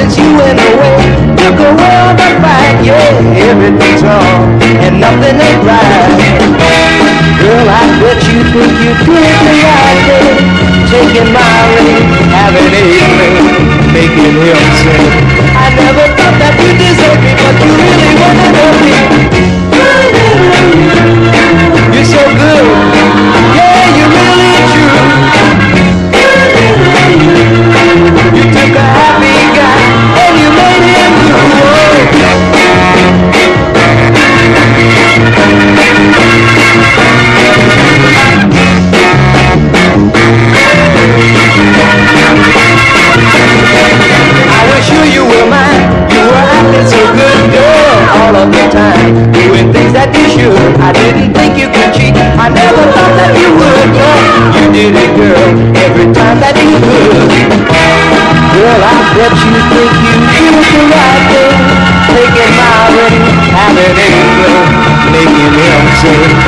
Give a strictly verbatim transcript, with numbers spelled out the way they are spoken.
since you went away. Took a world to fight, yeah, everything's wrong and nothing ain't right. Girl, I bet you think you did the right thing, taking my ring, having a ring, making him sing. I never thought that you deserved me, but you really wanna know me. You're so good, yeah, you're really true. You took a happy guy and you made him blue. I was sure you were mine. You were acting so good, girl, all of the time, doing things that you should. I didn't think you could cheat. I never thought that you would, but you did it, girl, every time that you could. Girl, I bet you think you did the right thing, taking my ring, having a ring, making him sing.